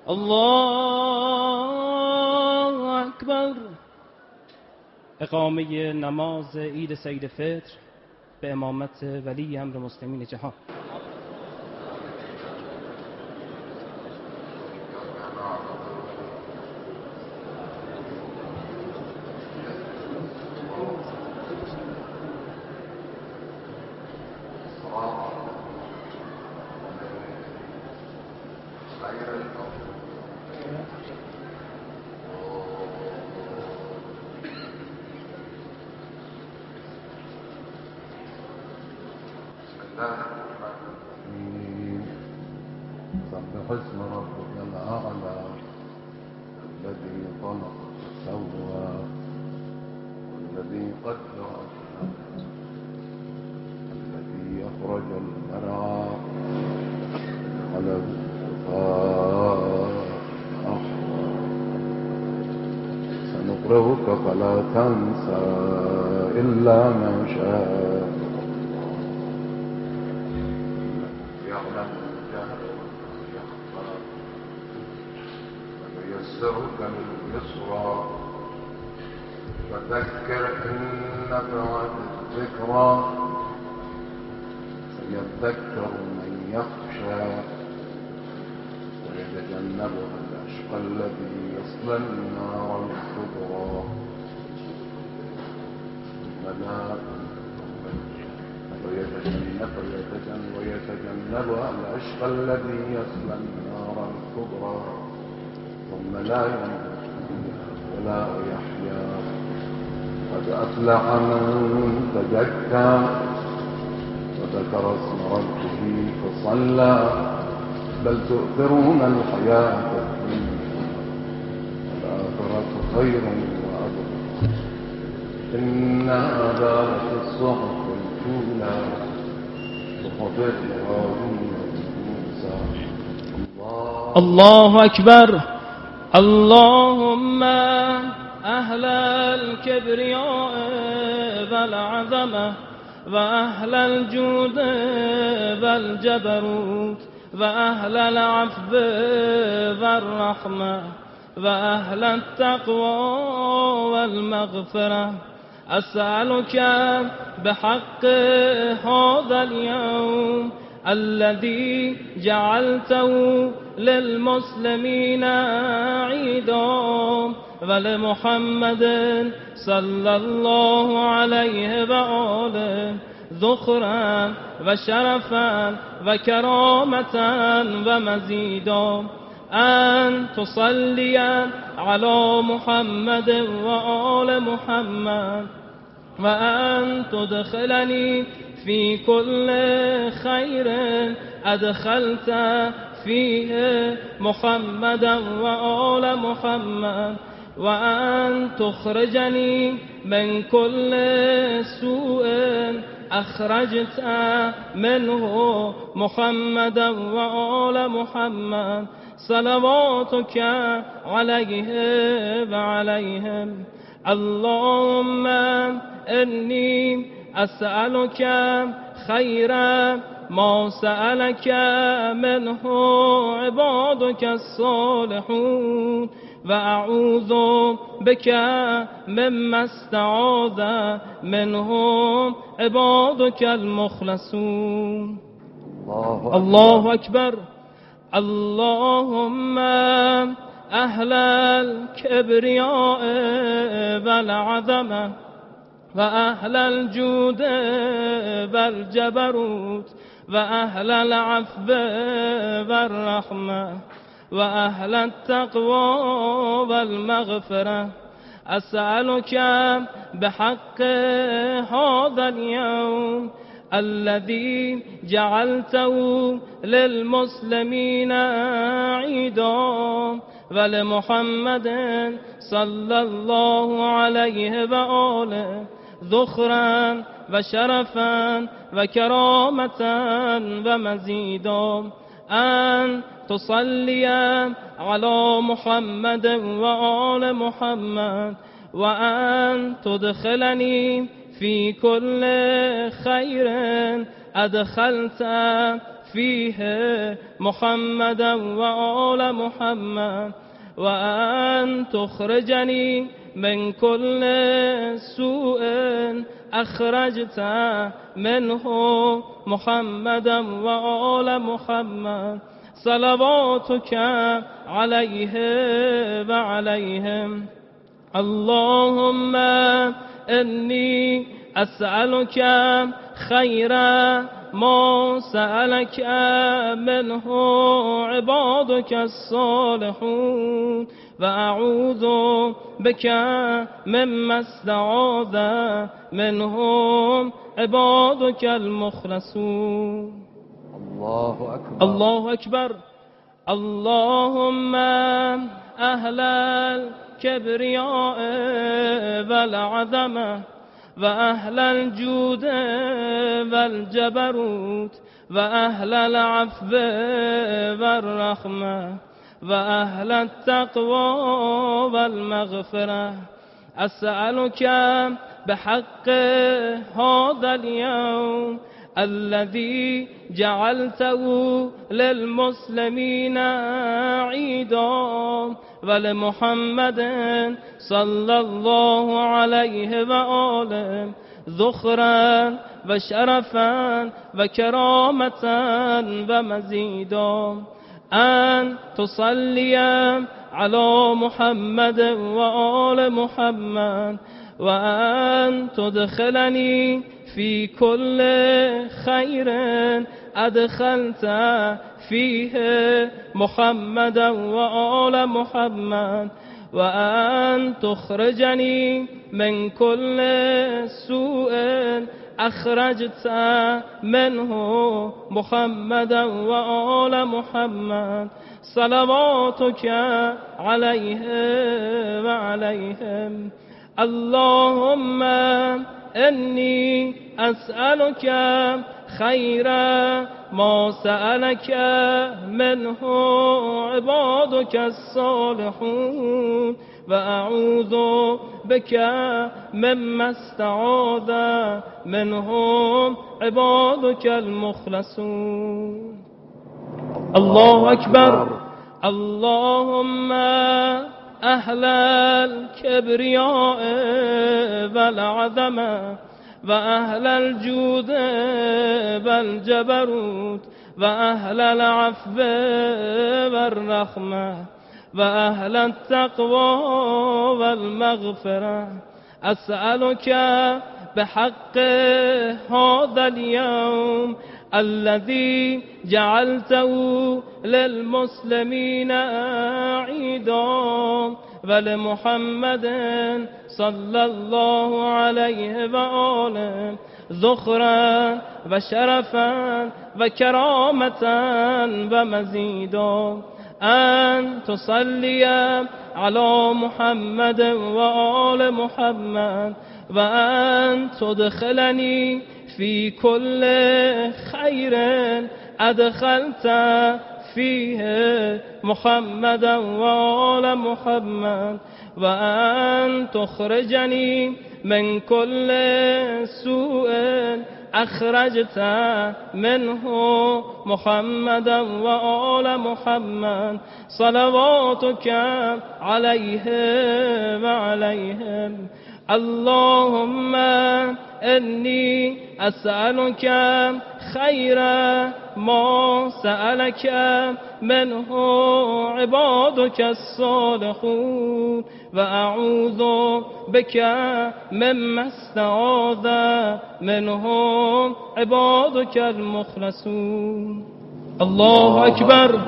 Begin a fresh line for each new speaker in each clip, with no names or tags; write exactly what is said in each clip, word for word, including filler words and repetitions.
الله اکبر. اقامه نماز عید سید فطر به امامت ولی امر مسلمین جهان.
سبح اسم ربك الأعلى الذي خلق فسوى والذي قدر فهدى الذي أخرج المرعى خلق الغثاء أحوى سنقرئك فلا تنسى إلا ما شاء يسرك لليسرى فذكر إن نفعت الذكرى سيذكر من يخشى ويتجنبها الأشقى الذي يصلى النار الكبرى ثم لا ويتجنبها الأشقى الذي يصلى النار الكبرى ثم لا يموت ولا يحيا. قد أفلح من تزكى وذكر اسم ربه فصلى بل تؤثرون الحياة الدنيا والآخرة خير وأبقى إن هذا لفي الصحف الأولى صحف إبراهيم وموسى.
الله أكبر. اللهم أهل الكبرياء والعظمة وأهل الجود والجبروت وأهل العفو والرحمة وأهل التقوى والمغفرة أسألك بحق هذا اليوم الذي جعلته للمسلمين عيدا ولمحمد صلى الله عليه وآله ذخرا وشرفا وكرامة ومزيدا أن تصلي على محمد وآل محمد وأن تدخلني في كل خير أدخلت فيه محمدا وآل محمد وأن تخرجني من كل سوء أخرجت منه محمدا وآل محمد صلواتك عليه وعليهم. اللهم إني أسألك خير ما سألك منه عبادك الصالحون وأعوذ بك مما استعاذ منه عبادك المخلصون.
الله,
الله أكبر. اللهم أهل الكبرياء والعظمة وأهل الجود والجبروت وأهل العفو والرحمة وأهل التقوى والمغفرة أسألك بحق هذا اليوم الذي جعلته للمسلمين عيدا ولمحمد صلى الله عليه وآله ذخرا وشرفا وكرامة ومزيدا أن تصلي على محمد وآل محمد وأن تدخلني في كل خير أدخلت فيه محمدا وآل محمد وأن تخرجني من كل سوء أخرجت منه محمدا وآل محمد صلواتك عليه وعليهم. اللهم إني أسألك خير ما سألك منه عبادك الصالحون وأعوذ بك مما استعاذ منهم عبادك المخلصون.
الله أكبر
الله أكبر. اللهم أهل الكبرياء والعظمة وأهل الجود والجبروت وأهل العفو والرحمة وأهل التقوى والمغفرة أسألك بحق هذا اليوم الذي جعلته للمسلمين عيدا ولمحمد صلى الله عليه وآله ذخرا وشرفا وكرامة ومزيدا أن تصلي على محمد وآل محمد وأن تدخلني في كل خير أدخلت فيه محمدا وآل محمد وأن تخرجني من كل سوء أخرجت منه محمدا وآل محمد صلواتك عليه وعليهم. اللهم إني أسألك خير ما سألك منه عبادك الصالحون وأعوذ بك مما استعاذ منهم عبادك المخلصون. الله أكبر. اللهم أهل الكبرياء والعظمة وأهل الجود والجبروت وأهل العفو والرحمة وأهل التقوى والمغفرة أسألك بحق هذا اليوم الذي جعلته للمسلمين عيدا ولمحمد صلى الله عليه وآله ذخرا وشرفا وكرامة ومزيدا أن تصلي على محمد وآل محمد وأن تدخلني في كل خير أدخلت فيه محمدا وآل محمد وأن تخرجني من كل سوء أخرجت منه محمدا وآل محمد صلواتك عليه وعليهم. اللهم إني أسألك خير ما سألك منه عبادك الصالحون وأعوذ بك مما استعاذ منهم عبادك المخلصون. الله أكبر.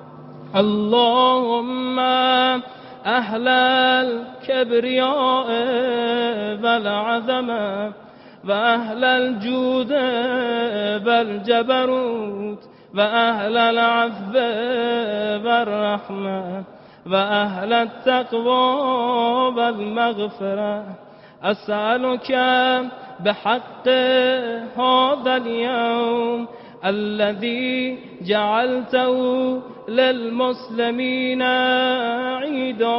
اللهم أهل الكبرياء والعظمة وأهل الجود والجبروت وأهل العفو والرحمة وأهل التقوى والمغفرة أسألك بحق هذا اليوم الذي جعلته للمسلمين عيدا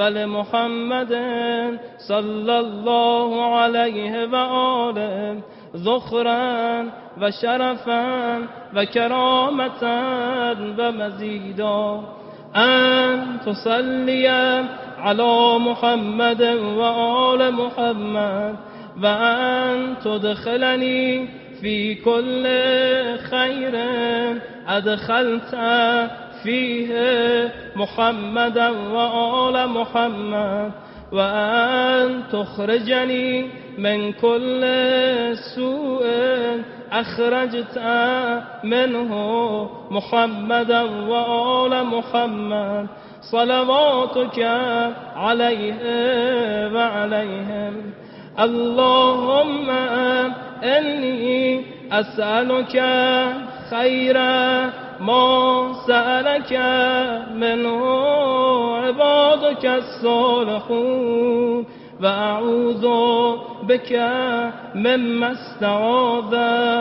ولمحمد صلى الله عليه وآله ذخرا وشرفا وكرامة ومزيدا، أن تصلي على محمد وآل محمد، وأن تدخلني في كل خير أدخلت فيه محمدا وآل محمد، وأن تخرجني من كل سوء أخرجت منه محمدا وآل محمد، صلواتك عليه وعليهم. اللهم إني أسألك خير ما سألك منه عبادك الصالحون، وأعوذ بك مما استعاذ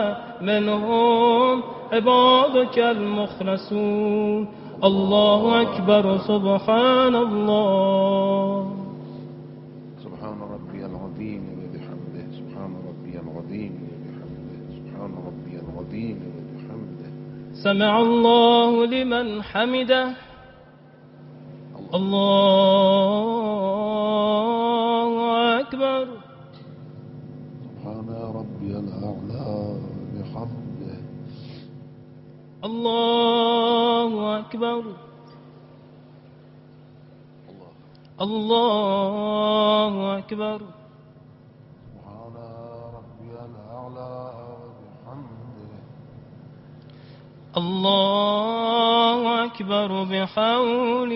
منهم عبادك المخلصون. الله أكبر. سبحان الله.
سبحان ربي العظيم وبحمده. سبحان ربي العظيم وبحمده. سبحان ربي العظيم وبحمده.
سمع الله لمن حمده. الله أكبر.
سبحان ربي الأعلى بحمده.
الله أكبر. الله أكبر.
سبحان ربي الأعلى بحمده.
الله أكبر بحول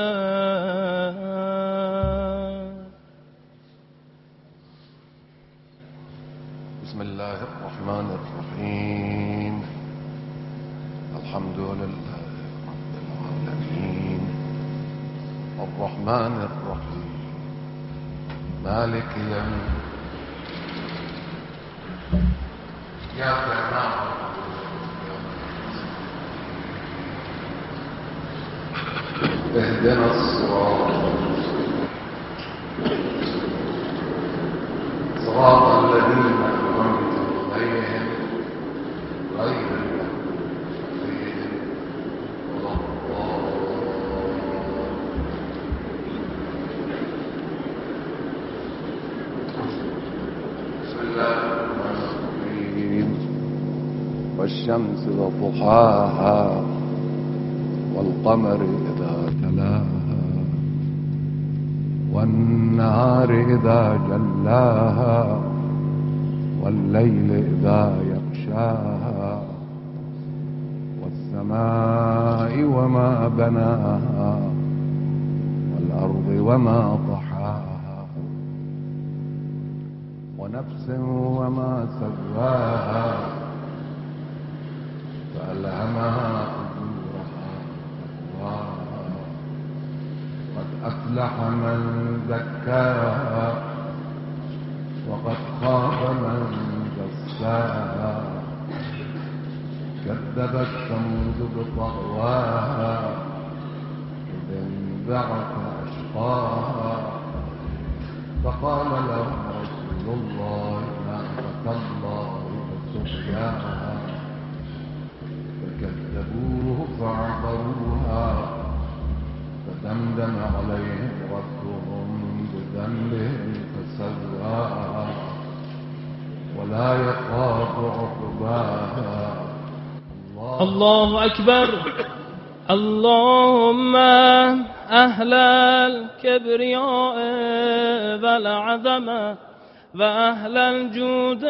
الله.
بسم الله الرحمن الرحيم. الحمد لله رب العالمين الرحمن الرحيم مالك يوم إياك نعبد اهدنا الصراط صراط الذين أنعمت عليهم غير والشمس وضحاها والقمر إذا تلاها والنهار إذا جلاها والليل إذا يغشاها والسماء وما بناها والأرض وما طحاها ونفس وما سواها فألهمها فجورها وتقواها قد أفلح من زكاها وقد خاب من دساها كذبت ثمود بطغواها إذ انبعث أشقاها فقال لهم رسول الله ناقة الله وسقياها فكذبوه فعقروها فدمدم عليهم ربهم بذنبهم فسواها ولا يخاف عقباها.
الله أكبر. اللهم أهل الكبرياء والعظمة وأهل الجود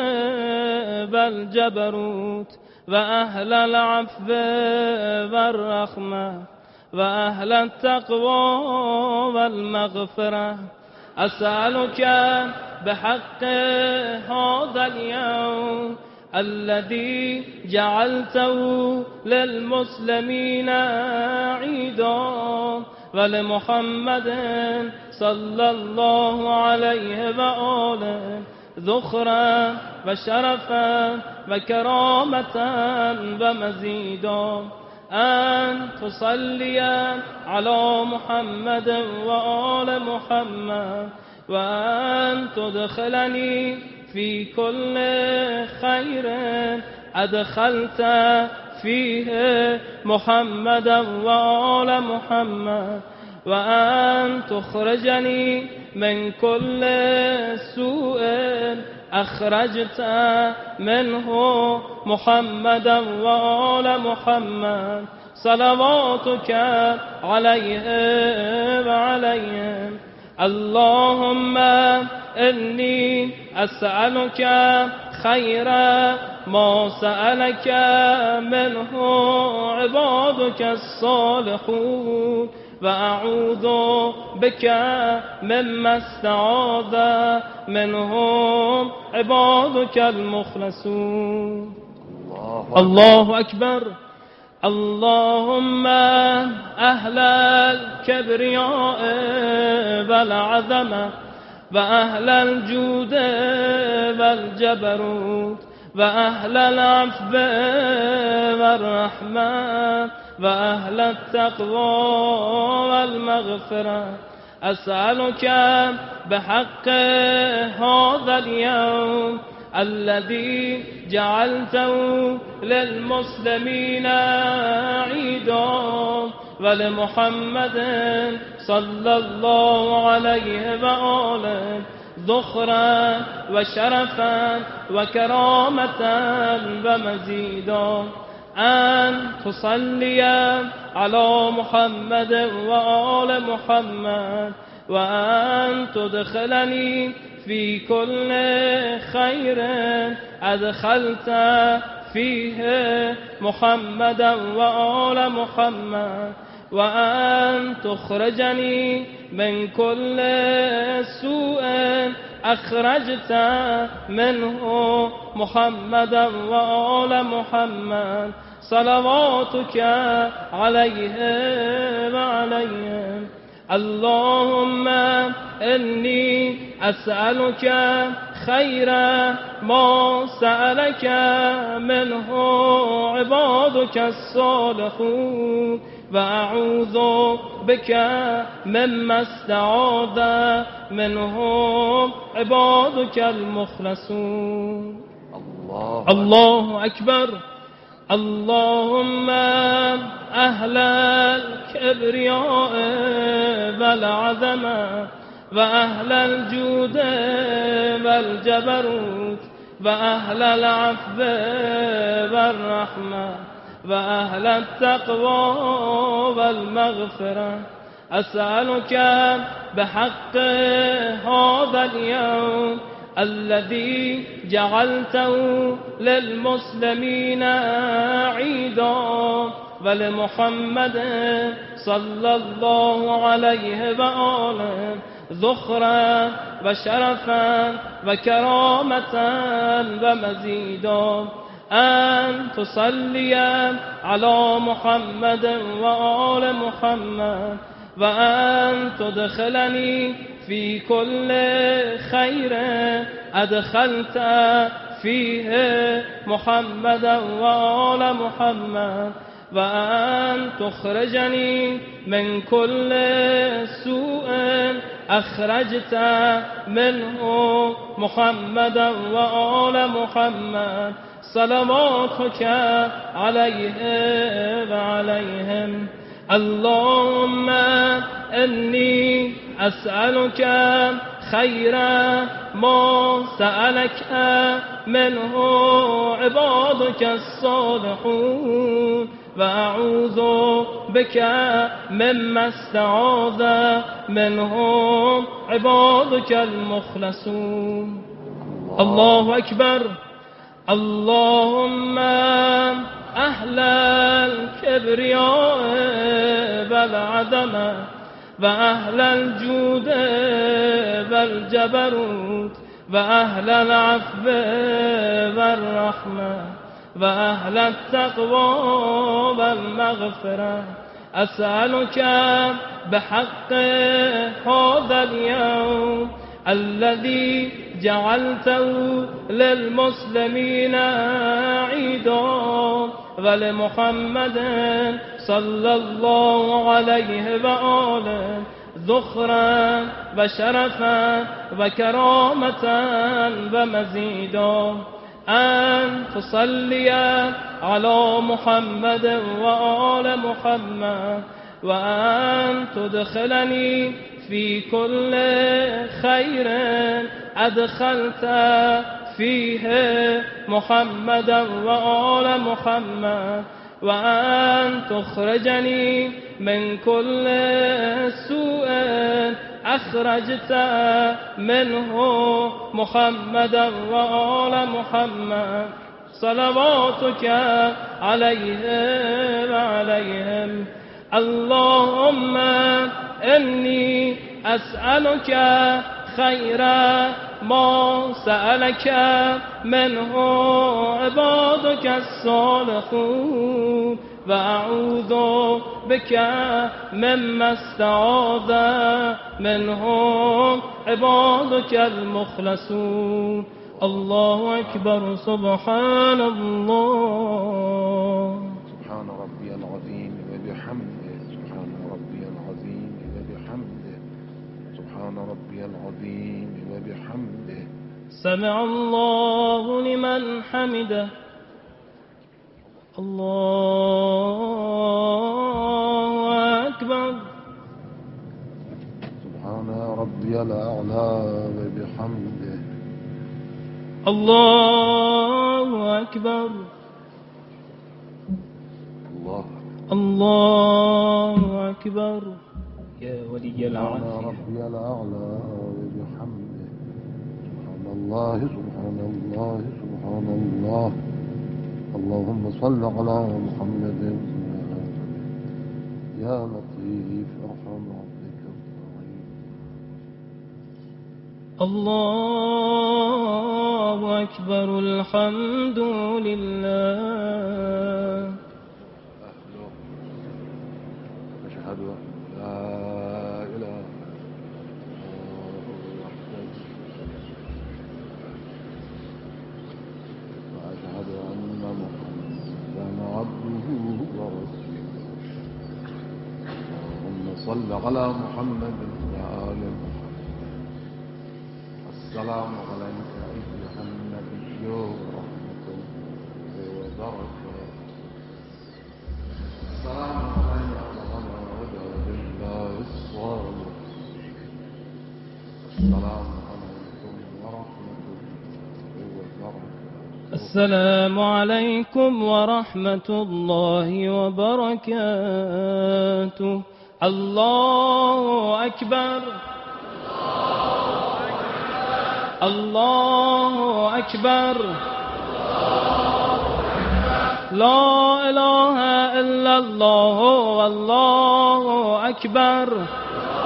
والجبروت وأهل العفو والرحمة وأهل التقوى والمغفرة، أسألك بحق هذا اليوم الذي جعلته للمسلمين عيدا ولمحمد صلى الله عليه وآله ذخرا وشرفا وكرامة ومزيدا، أن تصلي على محمد وآل محمد، وأن تدخلني في كل خير أدخلت فيه محمدا وآل محمد وأن تخرجني من كل سوء أخرجت منه محمدا وآل محمد صلواتك عليه وعليهم. اللهم إني أسألك خير ما سألك منه عبادك الصالحون وأعوذ بك مما استعاذ منهم عبادك المخلصون. الله, الله أكبر. اللهم أهل الكبرياء والعظمة وأهل الجود والجبروت وأهل العفو والرحمة وأهل التقوى والمغفرة أسألك بحق هذا اليوم الذي جعلته للمسلمين عيدا ولمحمد صلى الله عليه وآله ذخرا وشرفا وكرامة ومزيدا أن تصلي على محمد وآل محمد وأن تدخلني في كل خير أدخلت فيه محمدا وآل محمد وأن تخرجني من كل سوء أخرجت منه محمدا وآل محمد صلواتك عليه وعليهم. اللهم إني أسألك خير ما سألك منه عبادك الصالحون وأعوذ بك مما استعاذ منهم عبادك المخلصون. الله, الله أكبر. اللهم أهل الكبرياء والعظمة وأهل الجود والجبروت وأهل العفو والرحمة وأهل التقوى والمغفرة أسألك بحق هذا اليوم الذي جعلته للمسلمين عيدا ولمحمد صلى الله عليه وآله ذخرا وشرفا وكرامة ومزيدا أن تصلي على محمد وآل محمد وأن تدخلني في كل خير أدخلت فيه محمدا وآل محمد وأن تخرجني من كل سوء أخرجت منه محمدا وآل محمد صلواتك عليه وعليهم. اللهم إني أسألك خير ما سألك منه عبادك الصالحون وأعوذ بك مما استعاذ منهم عبادك المخلصون. الله أكبر. اللهم أهل الكبرياء والعظمة وأهل الجود والجبروت وأهل العفو والرحمة وأهل التقوى والمغفرة أسألك بحق هذا اليوم الذي جعلته للمسلمين عيدا ولمحمد صلى الله عليه وآله ذخرا وشرفا وكرامة ومزيدا أن تصلي على محمد وآل محمد وأن تدخلني في كل خير أدخلت فيه محمدا وآل محمد وأن تخرجني من كل سوء أخرجت منه محمدا وآل محمد صلواتك عليه وعليهم. اللهم إني أسألك خير ما سألك منه عبادك الصالحون وأعوذ بك مما استعاذ منه عبادك المخلصون. الله أكبر. سبحان الله.
سبحان ربي العظيم وبحمده. سبحان ربي العظيم وبحمده. سبحان ربي العظيم وبحمده.
سمع الله لمن حمده. الله أكبر.
سبحان ربي الأعلى وبحمده.
الله أكبر.
الله
الله أكبر. يا ولي
سبحان
العافية.
ربي الأعلى وبحمده. سبحان الله سبحان الله سبحان الله. اللهم صل على محمد يا لطيف ارحم عبدك الضعيف.
الله أكبر. الحمد لله.
أشهد أن لا إله إلا الله وأشهد أن محمدا عبده ورسوله. اللهم صل على محمد وآل محمد. السلام عليك أيها النبي ورحمة الله وبركاته. السلام عليك وعلى عباد الله الصالحين. السلام عليكم ورحمة الله وبركاته.
السلام عليكم ورحمة الله وبركاته. الله أكبر. الله أكبر. لا إله إلا الله والله أكبر.